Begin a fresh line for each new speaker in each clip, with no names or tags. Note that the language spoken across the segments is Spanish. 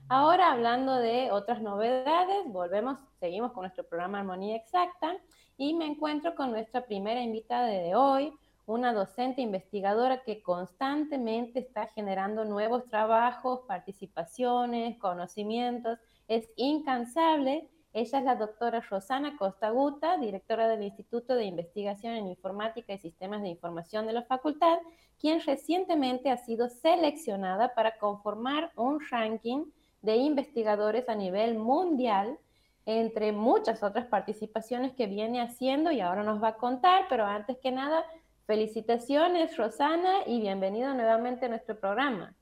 Ahora, hablando de otras novedades, seguimos con nuestro programa Armonía Exacta y me encuentro con nuestra primera invitada de hoy, una docente investigadora que constantemente está generando nuevos trabajos, participaciones, conocimientos, es incansable. Ella es la doctora Rosana Costaguta, directora del Instituto de Investigación en Informática y Sistemas de Información de la Facultad, quien recientemente ha sido seleccionada para conformar un ranking de investigadores a nivel mundial, entre muchas otras participaciones que viene haciendo y ahora nos va a contar, pero antes que nada, felicitaciones Rosana y bienvenido nuevamente a nuestro programa.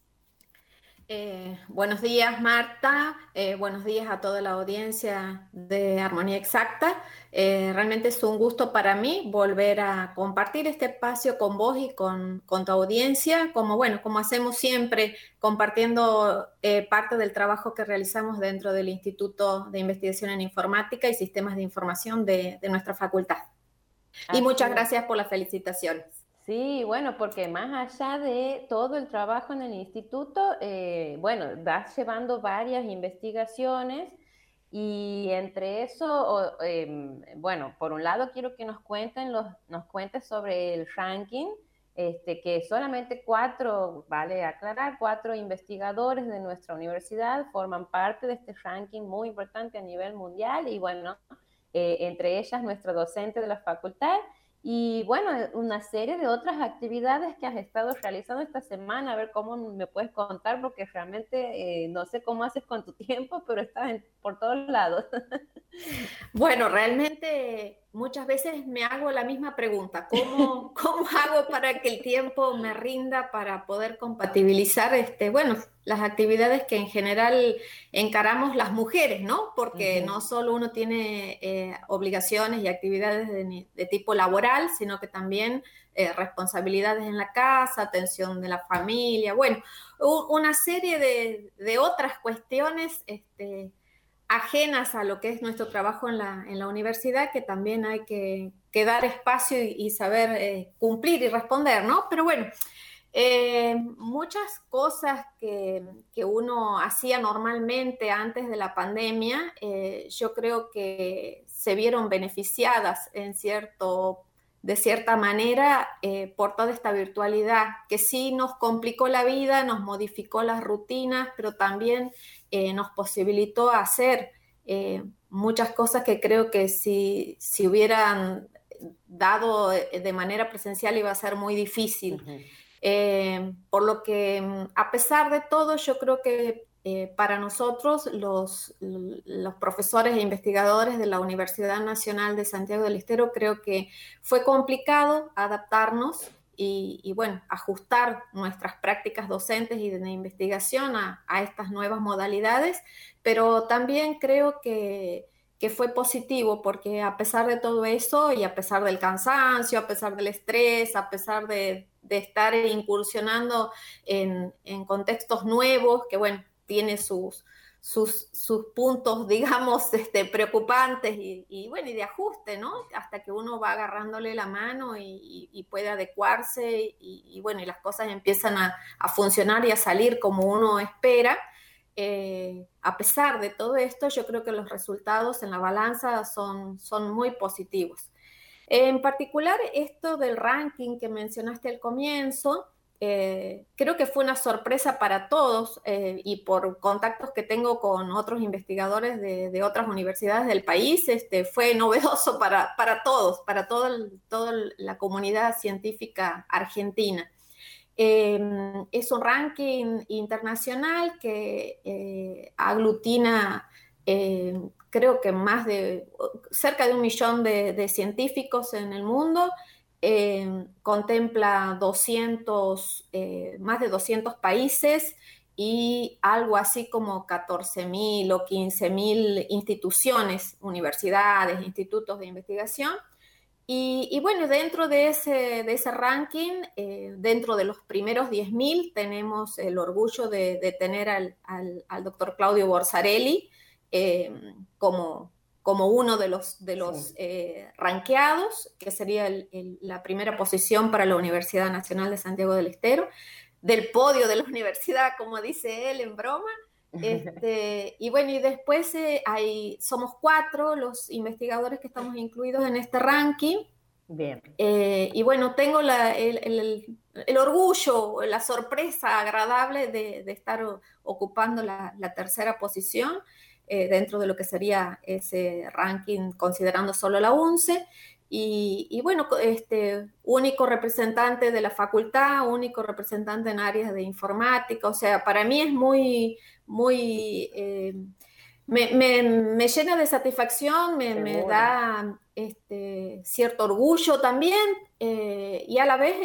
Buenos días, Marta. Buenos días a toda la audiencia de Armonía Exacta. Realmente es un gusto para mí volver a compartir este espacio con vos y con tu audiencia, como hacemos siempre, compartiendo parte del trabajo que realizamos dentro del Instituto de Investigación en Informática y Sistemas de Información de nuestra facultad. Y muchas
Así es.
gracias por las felicitaciones.
Sí, bueno, porque más allá de todo el trabajo en el instituto, bueno, vas llevando varias investigaciones y entre eso, bueno, por un lado quiero que nos cuentes sobre el ranking, que solamente vale aclarar, cuatro investigadores de nuestra universidad forman parte de este ranking muy importante a nivel mundial y bueno, entre ellas nuestra docente de la facultad. Y bueno, una serie de otras actividades que has estado realizando esta semana, a ver cómo me puedes contar, porque realmente no sé cómo haces con tu tiempo, pero estás por todos lados.
Bueno, realmente muchas veces me hago la misma pregunta, ¿cómo hago para que el tiempo me rinda para poder compatibilizar bueno, las actividades que en general encaramos las mujeres, ¿no? Porque no solo uno tiene obligaciones y actividades de tipo laboral, sino que también responsabilidades en la casa, atención de la familia, bueno, una serie de otras cuestiones, ajenas a lo que es nuestro trabajo en la universidad, que también hay que dar espacio y saber cumplir y responder, ¿no? Pero bueno, muchas cosas que uno hacía normalmente antes de la pandemia, yo creo que se vieron beneficiadas de cierta manera por toda esta virtualidad, que sí nos complicó la vida, nos modificó las rutinas, pero también nos posibilitó hacer muchas cosas que creo que si hubieran dado de manera presencial iba a ser muy difícil. Por lo que, a pesar de todo, yo creo que para nosotros, los profesores e investigadores de la Universidad Nacional de Santiago del Estero, creo que fue complicado adaptarnos y bueno, ajustar nuestras prácticas docentes y de investigación a estas nuevas modalidades, pero también creo que fue positivo porque a pesar de todo eso y a pesar del cansancio, a pesar del estrés, a pesar de estar incursionando en contextos nuevos, que bueno, tiene sus puntos, digamos, preocupantes bueno, y de ajuste, ¿no? Hasta que uno va agarrándole la mano y puede adecuarse y bueno, y las cosas empiezan a funcionar y a salir como uno espera. A pesar de todo esto, yo creo que los resultados en la balanza son muy positivos. En particular, esto del ranking que mencionaste al comienzo, creo que fue una sorpresa para todos y por contactos que tengo con otros investigadores de otras universidades del país, fue novedoso para todos, para toda la comunidad científica argentina. Es un ranking internacional que aglutina, creo que cerca de 1 millón de científicos en el mundo, contempla más de 200 países y algo así como 14.000 o 15.000 instituciones, universidades, institutos de investigación. Y bueno, dentro de ese ranking, dentro de los primeros 10.000, tenemos el orgullo de tener al doctor Claudio Borsarelli como uno de los ranqueados, que sería la primera posición para la Universidad Nacional de Santiago del Estero, del podio de la universidad, como dice él en broma. Y bueno, y después somos 4 los investigadores que estamos incluidos en este ranking.
Bien.
Y bueno, tengo el orgullo, la sorpresa agradable de estar ocupando la tercera posición dentro de lo que sería ese ranking, considerando solo la UNCE. Y bueno, único representante de la facultad, único representante en áreas de informática. O sea, para mí es muy me llena de satisfacción, me da cierto orgullo también, y a la vez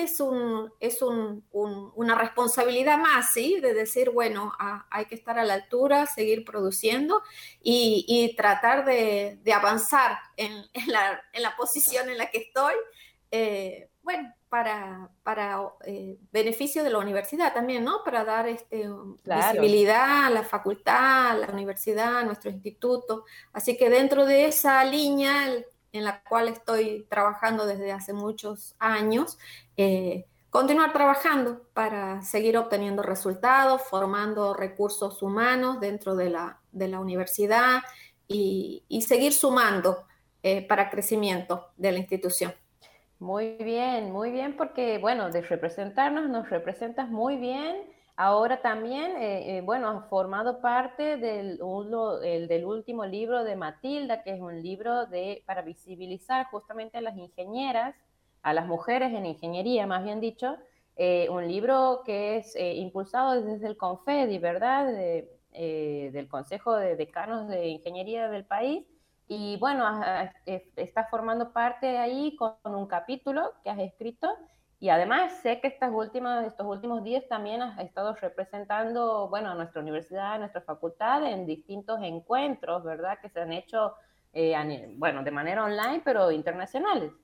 una responsabilidad más, ¿sí? De decir, bueno, hay que estar a la altura, seguir produciendo y tratar de avanzar en la posición en la que estoy. Bueno, para beneficio de la universidad también, ¿no? Para dar
Claro.
visibilidad a la facultad, a la universidad, a nuestro instituto. Así que dentro de esa línea en la cual estoy trabajando desde hace muchos años, continuar trabajando para seguir obteniendo resultados, formando recursos humanos dentro de la universidad y seguir sumando para crecimiento de la institución.
Muy bien, porque bueno, de representarnos nos representas muy bien. Ahora también, bueno, has formado parte del último libro de Matilda, que es un libro para visibilizar justamente a las ingenieras, a las mujeres en ingeniería, más bien dicho, un libro que es impulsado desde el CONFEDI, ¿verdad? Del Consejo de Decanos de Ingeniería del país. Y bueno, estás formando parte ahí con un capítulo que has escrito y además sé que estos últimos días también has estado representando, bueno, a nuestra universidad, a nuestra facultad en distintos encuentros, ¿verdad? Que se han hecho, bueno, de manera online, pero internacionales.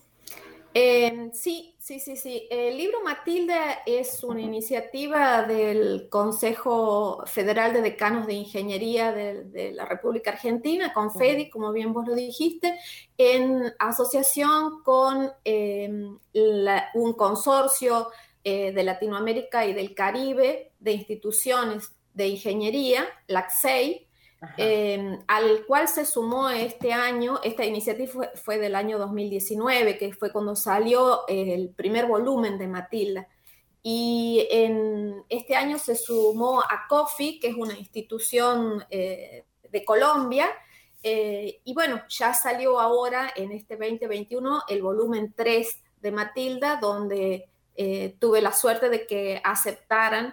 Sí. El libro Matilda es una iniciativa del Consejo Federal de Decanos de Ingeniería de la República Argentina, CONFEDI, como bien vos lo dijiste, en asociación con un consorcio de Latinoamérica y del Caribe de instituciones de ingeniería, la CSEI, al cual se sumó este año. Esta iniciativa fue del año 2019, que fue cuando salió el primer volumen de Matilda. Y en este año se sumó a COFI, que es una institución de Colombia, y bueno, ya salió ahora en este 2021 el volumen 3 de Matilda, donde tuve la suerte de que aceptaran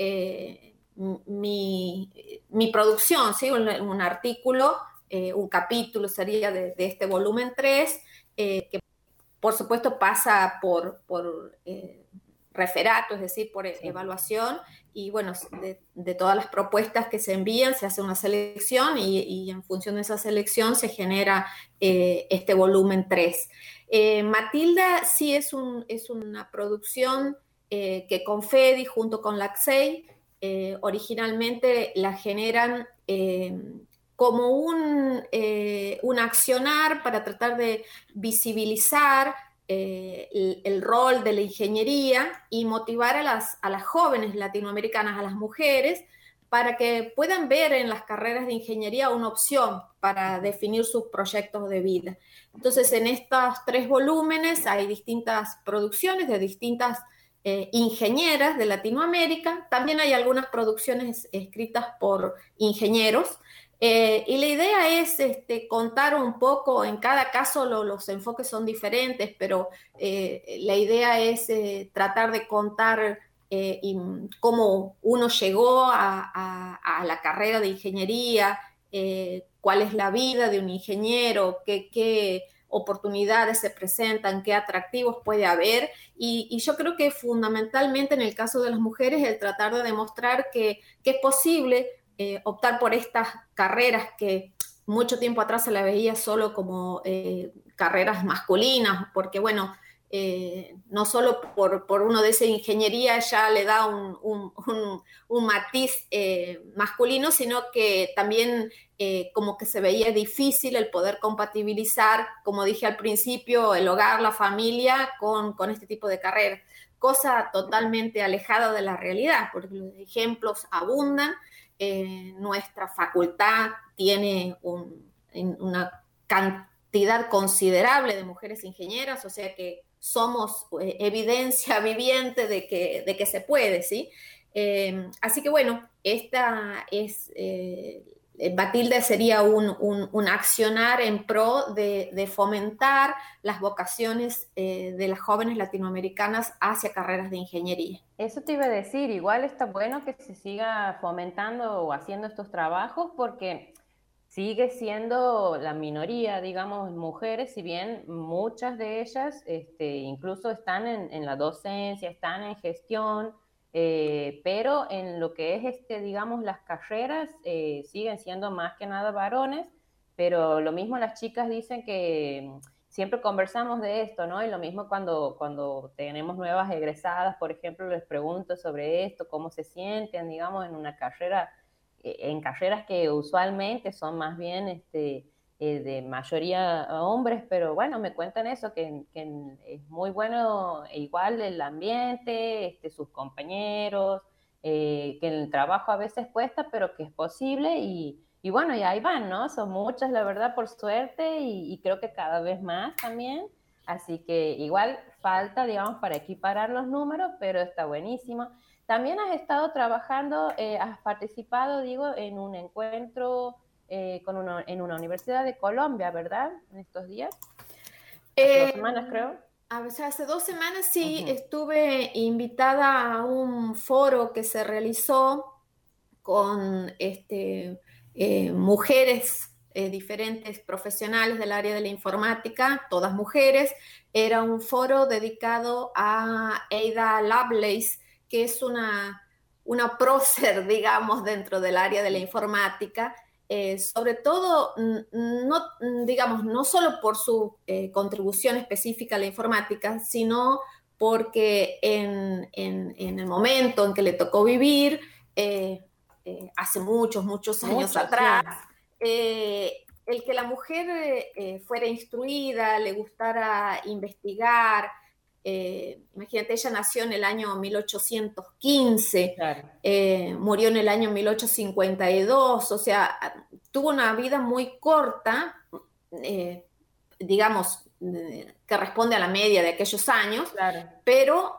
mi producción, ¿sí? Un artículo, un capítulo sería de este volumen 3, que por supuesto pasa por referato, es decir, por evaluación, y bueno, de todas las propuestas que se envían se hace una selección y en función de esa selección se genera este volumen 3. Matilda sí es una producción que Confedi junto con la CSEI originalmente la generan como un accionar para tratar de visibilizar el rol de la ingeniería y motivar a las jóvenes latinoamericanas, a las mujeres, para que puedan ver en las carreras de ingeniería una opción para definir sus proyectos de vida. Entonces, en estos 3 volúmenes hay distintas producciones de distintas ingenieras de Latinoamérica. También hay algunas producciones escritas por ingenieros. Y la idea es contar un poco, en cada caso los enfoques son diferentes, pero la idea es tratar de contar cómo uno llegó a la carrera de ingeniería, cuál es la vida de un ingeniero, qué oportunidades se presentan, qué atractivos puede haber. Y yo creo que fundamentalmente en el caso de las mujeres el tratar de demostrar que es posible optar por estas carreras que mucho tiempo atrás se la veía solo como carreras masculinas, porque bueno, no solo por uno de esa ingeniería ya le da un matiz masculino, sino que también como que se veía difícil el poder compatibilizar, como dije al principio, el hogar, la familia con este tipo de carreras, cosa totalmente alejada de la realidad, porque los ejemplos abundan. nuestra facultad tiene una cantidad considerable de mujeres ingenieras, o sea que somos evidencia viviente de que se puede, ¿sí? Así que bueno, esta es... Batilde sería un accionar en pro de fomentar las vocaciones de las jóvenes latinoamericanas hacia carreras de ingeniería.
Eso te iba a decir, igual está bueno que se siga fomentando o haciendo estos trabajos porque sigue siendo la minoría, digamos, mujeres, si bien muchas de ellas incluso están en la docencia, están en gestión, pero en lo que es, digamos, las carreras siguen siendo más que nada varones, pero lo mismo las chicas dicen que siempre conversamos de esto, ¿no? Y lo mismo cuando tenemos nuevas egresadas, por ejemplo, les pregunto sobre esto, cómo se sienten, digamos, en una carrera, en carreras que usualmente son más bien de mayoría hombres, pero bueno, me cuentan eso, que es muy bueno igual el ambiente, sus compañeros, que el trabajo a veces cuesta, pero que es posible y bueno, y ahí van, ¿no? Son muchas, la verdad, por suerte, y creo que cada vez más también. Así que igual falta, digamos, para equiparar los números, pero está buenísimo. También has estado trabajando, has participado, digo, en un encuentro en una universidad de Colombia, ¿verdad? En estos días. Hace 2 semanas, creo.
A veces hace 2 semanas sí estuve invitada a un foro que se realizó con mujeres diferentes profesionales del área de la informática, todas mujeres. Era un foro dedicado a Ada Lovelace, que es una prócer, digamos, dentro del área de la informática. Sobre todo, no, digamos, no solo por su contribución específica a la informática, sino porque en el momento en que le tocó vivir, hace muchos años atrás, el que la mujer fuera instruida, le gustara investigar. Imagínate, ella nació en el año 1815,
Claro.
murió en el año 1852, o sea, tuvo una vida muy corta, digamos, que responde a la media de aquellos años,
Claro.
pero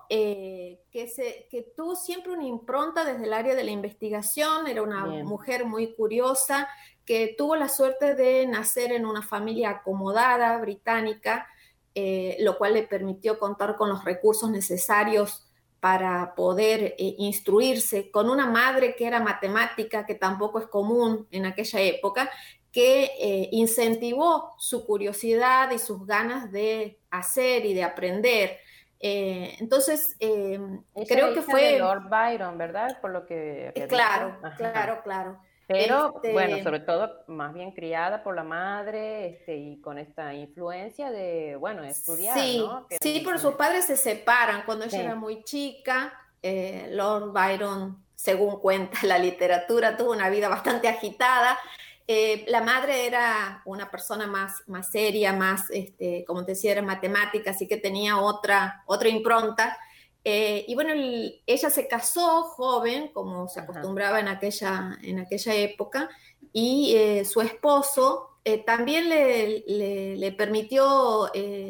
que tuvo siempre una impronta desde el área de la investigación. Era una
Bien.
mujer muy curiosa, que tuvo la suerte de nacer en una familia acomodada británica, lo cual le permitió contar con los recursos necesarios para poder instruirse, con una madre que era matemática, que tampoco es común en aquella época, que incentivó su curiosidad y sus ganas de hacer y de aprender. Entonces, creo que fue...
de Lord Byron, ¿verdad? Por lo que había visto.
Claro,
Ajá.
claro.
Pero bueno, sobre todo más bien criada por la madre y con esta influencia de, bueno, estudiar,
Sí,
¿no? Que
sí, por sus padres se separan cuando ella era
sí,
muy chica. Lord Byron, según cuenta la literatura, tuvo una vida bastante agitada. La madre era una persona más seria, más, como te decía, era matemática, así que tenía otra impronta. Y bueno, ella se casó joven, como se acostumbraba en aquella época, y su esposo también le permitió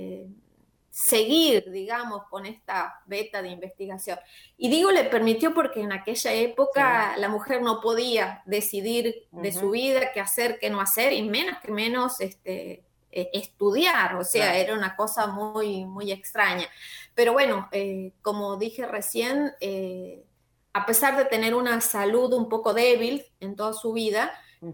seguir, digamos, con esta beta de investigación. Y digo le permitió porque en aquella época la mujer no podía decidir de su vida qué hacer, qué no hacer, y menos estudiar, o sea, era una cosa muy extraña. Pero bueno, como dije recién, a pesar de tener una salud un poco débil en toda su vida,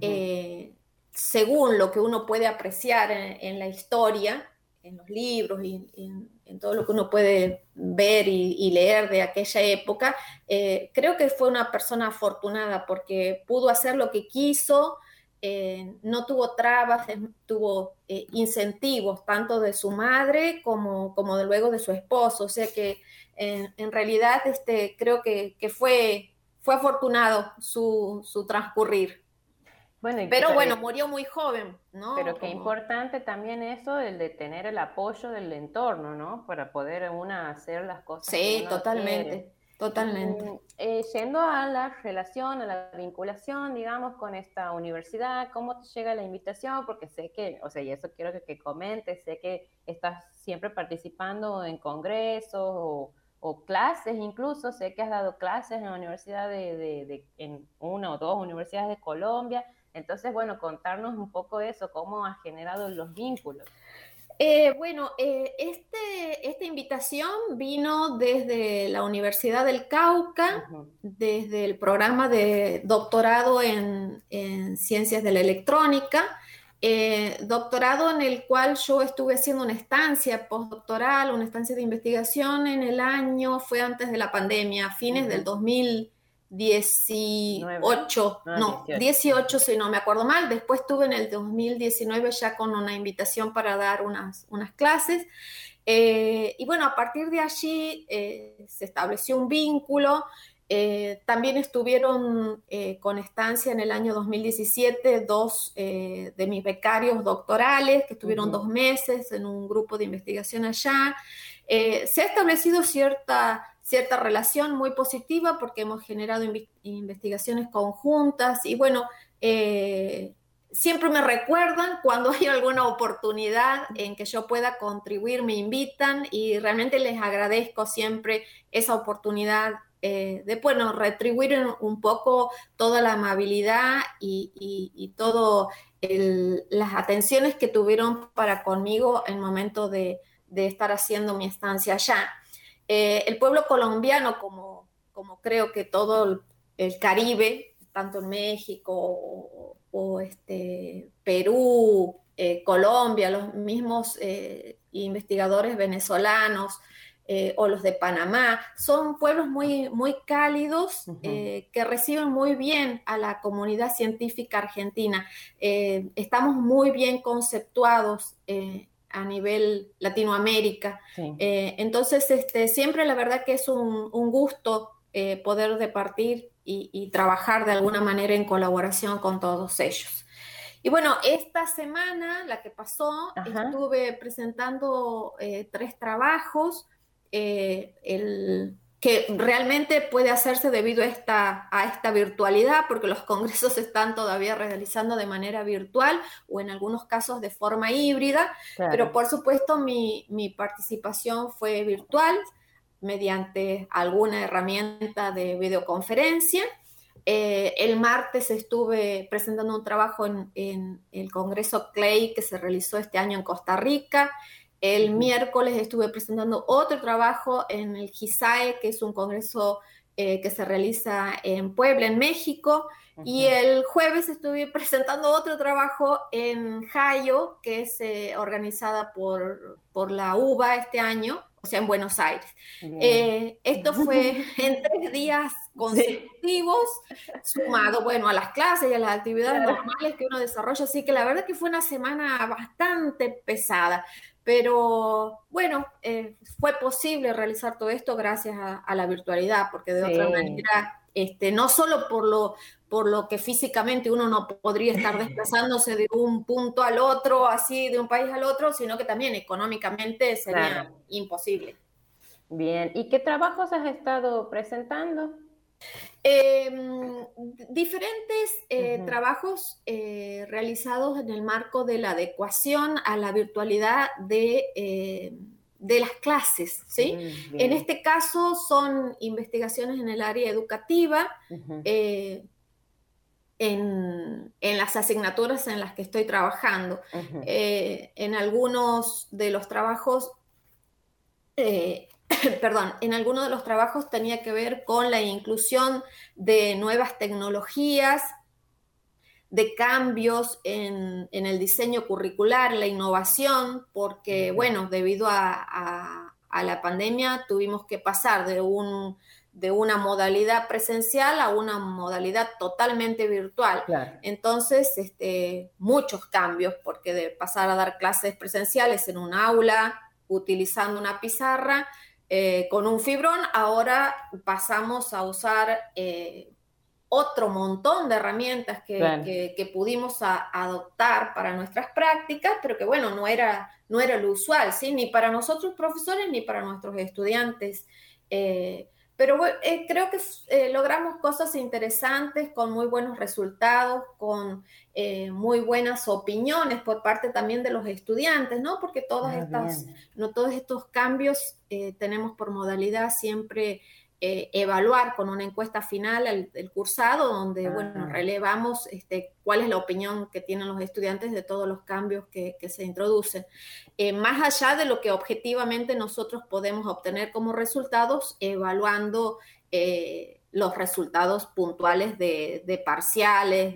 según lo que uno puede apreciar en la historia, en los libros y en todo lo que uno puede ver y leer de aquella época, creo que fue una persona afortunada porque pudo hacer lo que quiso, no tuvo trabas, tuvo incentivos tanto de su madre como de luego de su esposo, o sea que en realidad creo que fue afortunado su transcurrir.
bueno,
Pero bueno, murió muy joven, ¿no?
pero qué importante también eso, el de tener el apoyo del entorno, ¿no? Para poder una hacer las cosas que
Sí,
uno quiere.
totalmente. totalmente.
Yendo a la relación, a la vinculación, digamos, con esta universidad, ¿cómo te llega la invitación? Porque sé que, o sea, y eso quiero que comentes, sé que estás siempre participando en congresos o clases incluso, sé que has dado clases en la universidad en una o dos universidades de Colombia, entonces, bueno, contarnos un poco eso, cómo has generado los vínculos.
Esta invitación vino desde la Universidad del Cauca,
Ujú.
desde el programa de doctorado en Ciencias de la Electrónica, doctorado en el cual yo estuve haciendo una estancia postdoctoral, una estancia de investigación en el año, fue antes de la pandemia, a fines del 2018, no, 18 si no me acuerdo mal, después tuve en el 2019 ya con una invitación para dar unas clases, y bueno, a partir de allí se estableció un vínculo. También estuvieron con estancia en el año 2017 dos de mis becarios doctorales que estuvieron 2 meses en un grupo de investigación allá. Se ha establecido cierta relación muy positiva porque hemos generado investigaciones conjuntas y bueno, siempre me recuerdan cuando hay alguna oportunidad en que yo pueda contribuir, me invitan y realmente les agradezco siempre esa oportunidad de, bueno, retribuir un poco toda la amabilidad y todo las atenciones que tuvieron para conmigo en el momento de estar haciendo mi estancia allá. El pueblo colombiano, como creo que todo el Caribe, tanto en México o Perú, Colombia, los mismos investigadores venezolanos o los de Panamá, son pueblos muy, muy cálidos que reciben muy bien a la comunidad científica argentina. Estamos muy bien conceptuados a nivel Latinoamérica. Sí. Entonces, siempre la verdad que es un gusto poder departir y trabajar de alguna manera en colaboración con todos ellos. Y bueno, esta semana, la que pasó, estuve presentando 3 trabajos, que realmente puede hacerse debido a esta virtualidad, porque los congresos se están todavía realizando de manera virtual o en algunos casos de forma híbrida, claro. Pero por supuesto mi participación fue virtual mediante alguna herramienta de videoconferencia. El martes estuve presentando un trabajo en el Congreso CLEI que se realizó este año en Costa Rica. El miércoles estuve presentando otro trabajo en el GISAE, que es un congreso que se realiza en Puebla, en México. Y el jueves estuve presentando otro trabajo en JAIO, que es organizada por la UBA este año, o sea, en Buenos Aires. Esto fue en 3 días consecutivos, sumado, bueno, a las clases y a las actividades normales que uno desarrolla. Así que la verdad que fue una semana bastante pesada. Pero bueno, fue posible realizar todo esto gracias a la virtualidad, porque de otra manera, no solo por lo que físicamente uno no podría estar desplazándose de un punto al otro, así de un país al otro, sino que también económicamente sería imposible.
Bien, ¿y qué trabajos has estado presentando?
Diferentes trabajos realizados en el marco de la adecuación a la virtualidad de las clases, ¿sí? En este caso son investigaciones en el área educativa, en las asignaturas en las que estoy trabajando. En algunos de los trabajos en algunos de los trabajos tenía que ver con la inclusión de nuevas tecnologías, de cambios en el diseño curricular, la innovación, porque, bueno, debido a la pandemia tuvimos que pasar de una modalidad presencial a una modalidad totalmente virtual. Claro. Entonces, muchos cambios, porque de pasar a dar clases presenciales en un aula, utilizando una pizarra, con un fibrón, ahora pasamos a usar otro montón de herramientas que pudimos adoptar para nuestras prácticas, pero que bueno, no era lo usual, ¿sí? Ni para nosotros profesores ni para nuestros estudiantes. Pero creo que logramos cosas interesantes con muy buenos resultados, con muy buenas opiniones por parte también de los estudiantes, ¿no? Porque no todos estos cambios tenemos por modalidad siempre evaluar con una encuesta final el cursado, donde, bueno, relevamos cuál es la opinión que tienen los estudiantes de todos los cambios que se introducen. Más allá de lo que objetivamente nosotros podemos obtener como resultados, evaluando los resultados puntuales de parciales,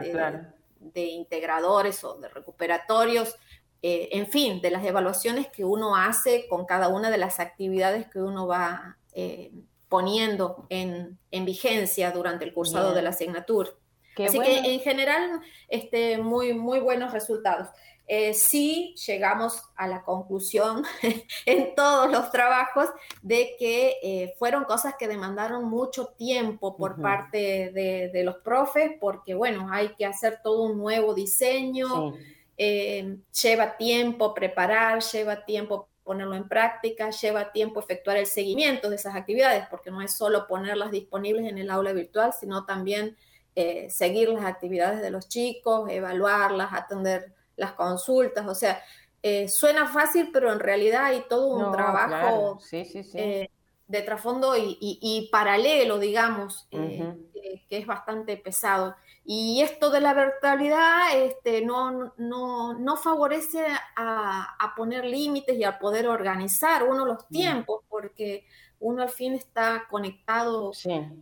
de integradores o de recuperatorios, en fin, de las evaluaciones que uno hace con cada una de las actividades que uno va poniendo en vigencia durante el cursado de la asignatura. Así que en general, muy, muy buenos resultados. Sí llegamos a la conclusión en todos los trabajos de que fueron cosas que demandaron mucho tiempo por parte de los profes, porque bueno, hay que hacer todo un nuevo diseño, lleva tiempo preparar, lleva tiempo ponerlo en práctica, lleva tiempo efectuar el seguimiento de esas actividades, porque no es solo ponerlas disponibles en el aula virtual, sino también seguir las actividades de los chicos, evaluarlas, atender las consultas, o sea, suena fácil, pero en realidad hay todo un trabajo de trasfondo y paralelo, digamos, que es bastante pesado. Y esto de la virtualidad no favorece a poner límites y a poder organizar uno los tiempos, porque uno al fin está conectado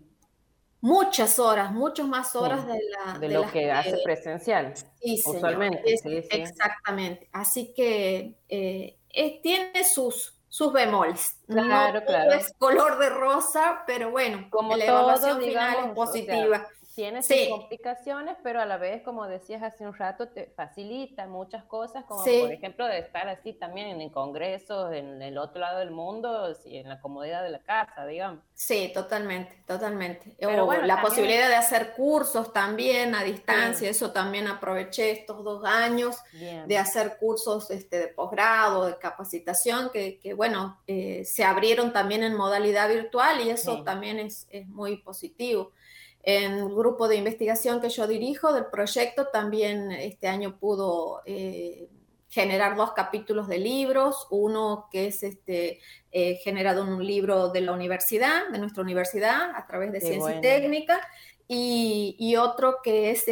muchas horas, muchas más horas
de lo que hace presencial, usualmente.
Exactamente. Así que tiene sus bemoles.
Claro,
no es color de rosa, pero bueno,
como
la
todo,
evaluación
digamos,
final es positiva.
O sea, tiene sus complicaciones, pero a la vez, como decías hace un rato, te facilita muchas cosas, como por ejemplo de estar así también en congresos en el otro lado del mundo, en la comodidad de la casa, digamos.
Sí, totalmente. Pero bueno, la posibilidad de hacer cursos también a distancia, eso también aproveché estos 2 años de hacer cursos de posgrado, de capacitación, que bueno, se abrieron también en modalidad virtual y eso también es muy positivo. En el grupo de investigación que yo dirijo del proyecto también este año pudo generar 2 capítulos de libros, uno que es generado en un libro de la universidad, de nuestra universidad, a través de Ciencia y Técnica, y otro que es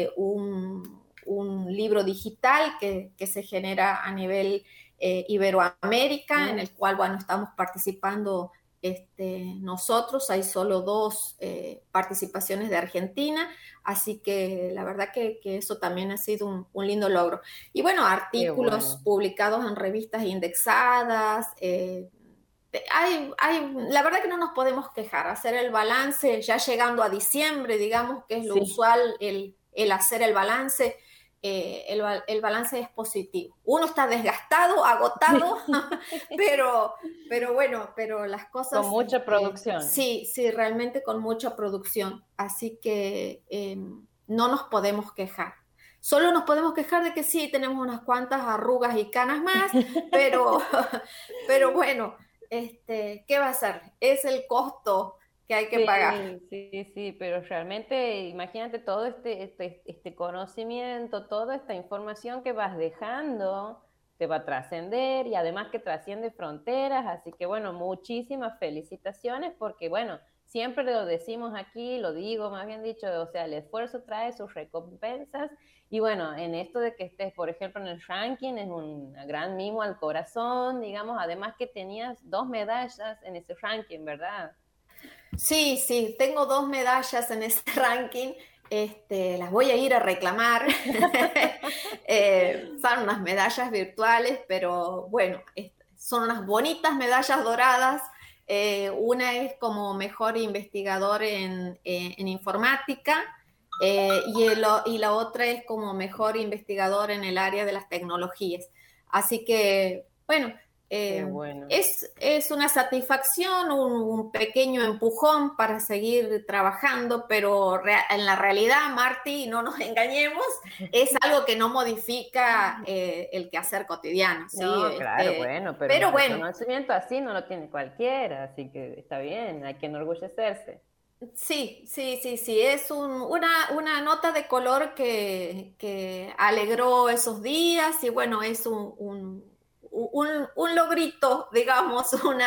un libro digital que se genera a nivel Iberoamérica, en el cual, bueno, estamos participando nosotros, hay solo 2 participaciones de Argentina, así que la verdad que eso también ha sido un lindo logro. Y bueno, artículos publicados en revistas indexadas, la verdad que no nos podemos quejar, hacer el balance ya llegando a diciembre, digamos que es lo usual el hacer el balance. El balance es positivo. Uno está desgastado, agotado, pero bueno, pero las cosas...
Con mucha producción.
Sí, realmente con mucha producción. Así que no nos podemos quejar. Solo nos podemos quejar de que sí, tenemos unas cuantas arrugas y canas más, pero bueno, ¿qué va a ser? Es el costo que hay que pagar.
Sí, pero realmente imagínate todo este conocimiento, toda esta información que vas dejando, te va a trascender y además que trasciende fronteras, así que bueno, muchísimas felicitaciones porque bueno, siempre lo decimos aquí, lo digo más bien dicho, o sea, el esfuerzo trae sus recompensas y bueno, en esto de que estés, por ejemplo, en el ranking es un gran mimo al corazón, digamos, además que tenías 2 medallas en ese ranking, ¿verdad?
Sí, tengo 2 medallas en este ranking, las voy a ir a reclamar, son unas medallas virtuales, pero bueno, son unas bonitas medallas doradas, una es como mejor investigador en informática, y la otra es como mejor investigador en el área de las tecnologías, así que bueno,
Qué bueno.
Es una satisfacción, un pequeño empujón para seguir trabajando, pero en la realidad, Marty, no nos engañemos, es algo que no modifica el quehacer cotidiano, ¿sí?
No, claro, bueno, pero un
Pero bueno,
reconocimiento así no lo tiene cualquiera, así que está bien, hay que enorgullecerse.
sí, sí, sí, sí, es una nota de color que alegró esos días y bueno, es un logrito, digamos,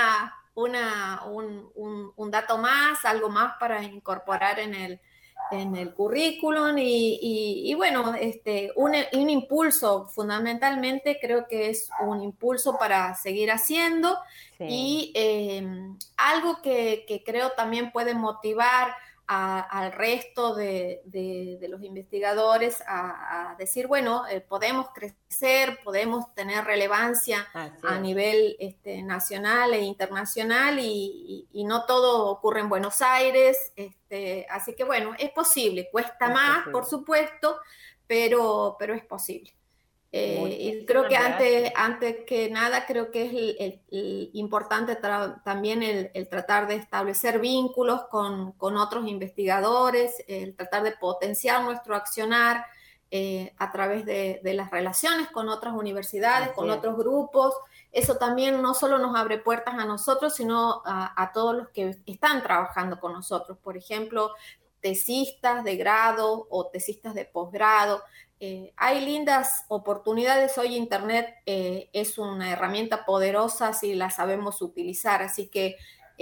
un dato más, algo más para incorporar en el currículum y bueno, un impulso, fundamentalmente creo que es un impulso para seguir haciendo
Sí,
y algo que creo también puede motivar al resto de los investigadores a decir, bueno, podemos crecer, podemos tener relevancia
así
a
es.
nivel nacional e internacional y no todo ocurre en Buenos Aires, así que bueno, es posible, cuesta
Es
más, por
posible.
supuesto, pero es posible. Y creo
Muchísimas
que
gracias.
antes que nada, creo que es importante también el tratar de establecer vínculos con otros investigadores, el tratar de potenciar nuestro accionar a través de las relaciones con otras universidades,
Así
con
es.
otros grupos. Eso también no solo nos abre puertas a nosotros, sino a todos los que están trabajando con nosotros. Por ejemplo, tesistas de grado o tesistas de posgrado. Hay lindas oportunidades. Hoy Internet es una herramienta poderosa si la sabemos utilizar. Así que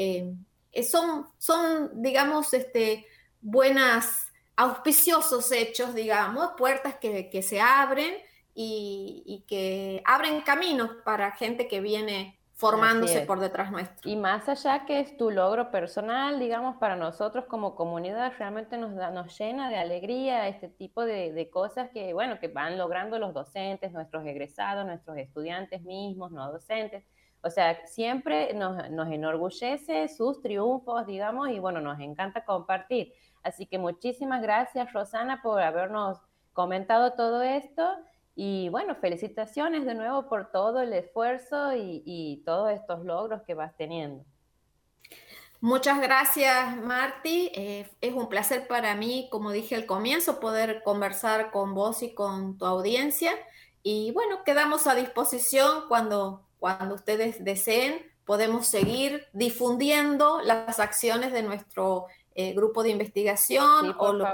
digamos, buenas, auspiciosos hechos, digamos, puertas que se abren y que abren caminos para gente que viene
Así
formándose
es.
por detrás nuestro.
Y más allá que es tu logro personal, digamos, para nosotros como comunidad realmente nos llena de alegría este tipo de cosas que, bueno, que van logrando los docentes, nuestros egresados, nuestros estudiantes mismos, no docentes. O sea, siempre nos enorgullece sus triunfos, digamos, y bueno, nos encanta compartir. Así que muchísimas gracias, Rosana, por habernos comentado todo esto. Y bueno, felicitaciones de nuevo por todo el esfuerzo y todos estos logros que vas teniendo.
Muchas gracias, Marty. Es un placer para mí, como dije al comienzo, poder conversar con vos y con tu audiencia. Y bueno, quedamos a disposición cuando ustedes deseen. Podemos seguir difundiendo las acciones de nuestro grupo de
Sí,
investigación o
por
lo